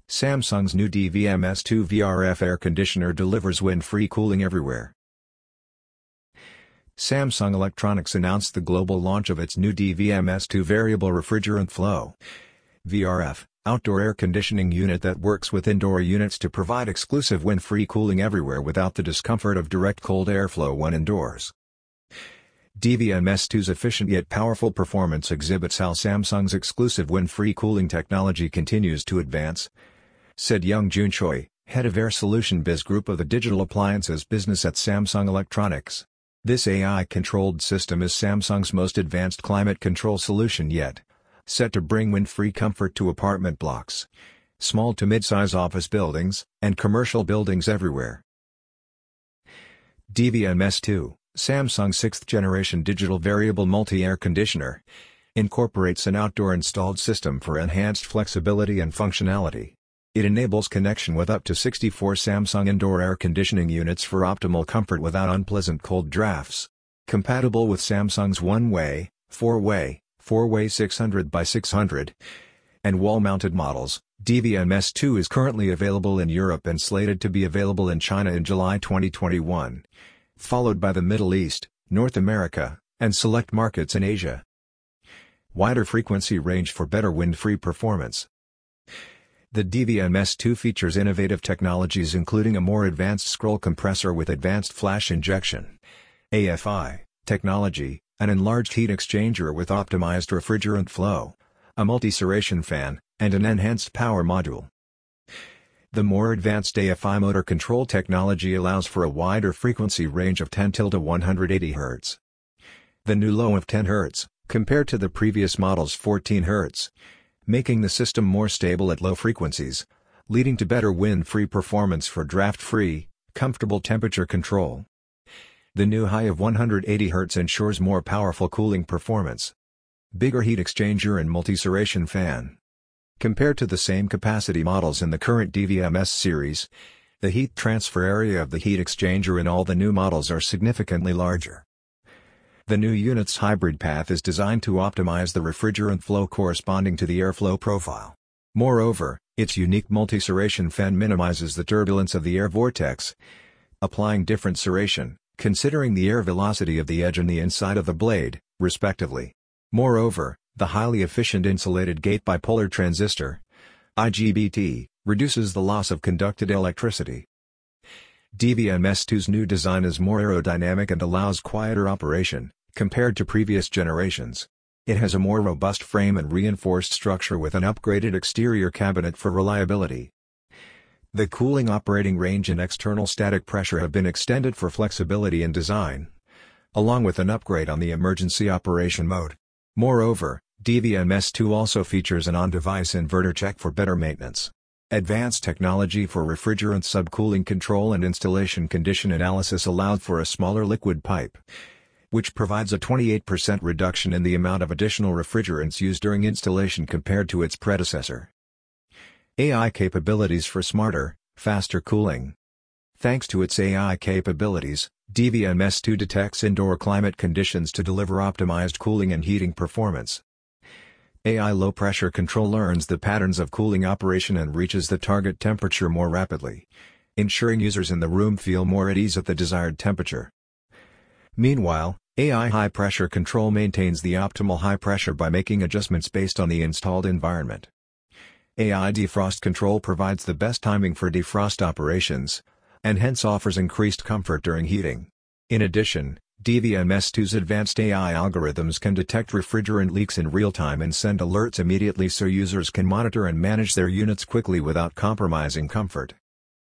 Samsung's new DVM-S2 VRF air conditioner delivers wind-free cooling everywhere. Samsung Electronics announced the global launch of its new DVM-S2 variable refrigerant flow (VRF) outdoor air conditioning unit that works with indoor units to provide exclusive wind-free cooling everywhere without the discomfort of direct cold airflow when indoors. DVM-S2's efficient yet powerful performance exhibits how Samsung's exclusive wind-free cooling technology continues to advance, said Young-Jun Choi, head of Air Solution Biz Group of the digital appliances business at Samsung Electronics. This AI-controlled system is Samsung's most advanced climate control solution yet, set to bring wind-free comfort to apartment blocks, small to mid-size office buildings, and commercial buildings everywhere. DVM-S2, Samsung's 6th-generation digital variable multi-air conditioner, incorporates an outdoor installed system for enhanced flexibility and functionality. It enables connection with up to 64 Samsung indoor air conditioning units for optimal comfort without unpleasant cold drafts. Compatible with Samsung's one-way, four-way 600 by 600, and wall-mounted models, DVM-S2 is currently available in Europe and slated to be available in China in July 2021, followed by the Middle East, North America, and select markets in Asia. Wider frequency range for better wind-free performance. The DVM-S2 features innovative technologies including a more advanced scroll compressor with advanced flash injection (AFI) technology, an enlarged heat exchanger with optimized refrigerant flow, a multi-serration fan, and an enhanced power module. The more advanced AFI motor control technology allows for a wider frequency range of 10 to 180 Hz. The new low of 10 Hz, compared to the previous model's 14 Hz, making the system more stable at low frequencies, leading to better wind-free performance for draft-free, comfortable temperature control. The new high of 180 Hz ensures more powerful cooling performance. Bigger heat exchanger and multi-serration fan. Compared to the same capacity models in the current DVM-S series, the heat transfer area of the heat exchanger in all the new models are significantly larger. The new unit's hybrid path is designed to optimize the refrigerant flow corresponding to the airflow profile. Moreover, its unique multi-serration fan minimizes the turbulence of the air vortex, applying different serration, considering the air velocity of the edge and the inside of the blade, respectively. Moreover, the highly efficient insulated gate bipolar transistor (IGBT) reduces the loss of conducted electricity. DVM-S2's new design is more aerodynamic and allows quieter operation, compared to previous generations. It has a more robust frame and reinforced structure with an upgraded exterior cabinet for reliability. The cooling operating range and external static pressure have been extended for flexibility in design, along with an upgrade on the emergency operation mode. Moreover, DVM-S2 also features an on-device inverter check for better maintenance. Advanced technology for refrigerant subcooling control and installation condition analysis allowed for a smaller liquid pipe, which provides a 28% reduction in the amount of additional refrigerants used during installation compared to its predecessor. AI capabilities for smarter, faster cooling. Thanks to its AI capabilities, DVM-S2 detects indoor climate conditions to deliver optimized cooling and heating performance. AI low-pressure control learns the patterns of cooling operation and reaches the target temperature more rapidly, ensuring users in the room feel more at ease at the desired temperature. Meanwhile, AI high-pressure control maintains the optimal high pressure by making adjustments based on the installed environment. AI defrost control provides the best timing for defrost operations, and hence offers increased comfort during heating. In addition, DVM-S2's advanced AI algorithms can detect refrigerant leaks in real time and send alerts immediately so users can monitor and manage their units quickly without compromising comfort.